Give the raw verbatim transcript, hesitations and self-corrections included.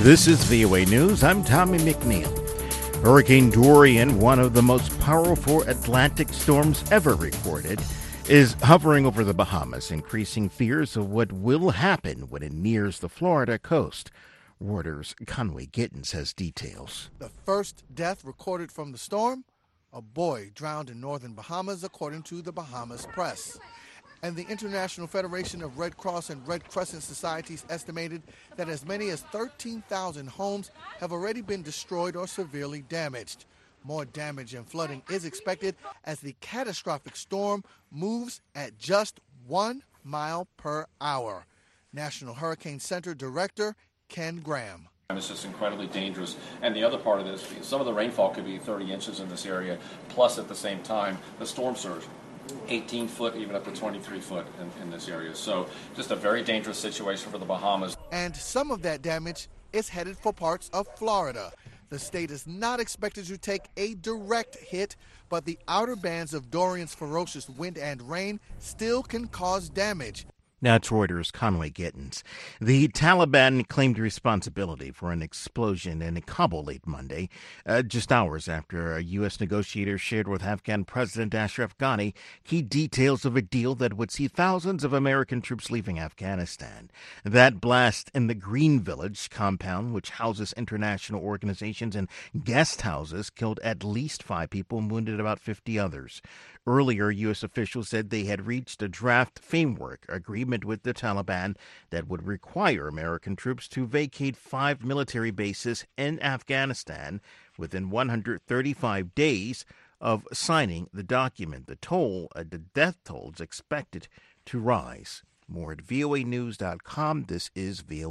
This is V O A News. I'm Tommy McNeil. Hurricane Dorian, one of the most powerful Atlantic storms ever recorded, is hovering over the Bahamas, increasing fears of what will happen when it nears the Florida coast. Reuters' Conway Gittins has details. The first death recorded from the storm? A boy drowned in northern Bahamas, according to the Bahamas Press. And the International Federation of Red Cross and Red Crescent Societies estimated that as many as thirteen thousand homes have already been destroyed or severely damaged. More damage and flooding is expected as the catastrophic storm moves at just one mile per hour. National Hurricane Center Director Ken Graham. It's just incredibly dangerous. And the other part of this, some of the rainfall could be thirty inches in this area, plus at the same time, the storm surge. eighteen foot, even up to twenty-three foot in, in this area. So just a very dangerous situation for the Bahamas. And some of that damage is headed for parts of Florida. The state is not expected to take a direct hit, but the outer bands of Dorian's ferocious wind and rain still can cause damage. Now it's Reuters' Conway Gittins. The Taliban claimed responsibility for an explosion in Kabul late Monday, uh, just hours after a U S negotiator shared with Afghan President Ashraf Ghani key details of a deal that would see thousands of American troops leaving Afghanistan. That blast in the Green Village compound, which houses international organizations and guest houses, killed at least five people and wounded about fifty others. Earlier, U S officials said they had reached a draft framework agreement with the Taliban that would require American troops to vacate five military bases in Afghanistan within one hundred thirty-five days of signing the document. The toll, uh, the death toll, is expected to rise. More at V O A news dot com. This is V O A.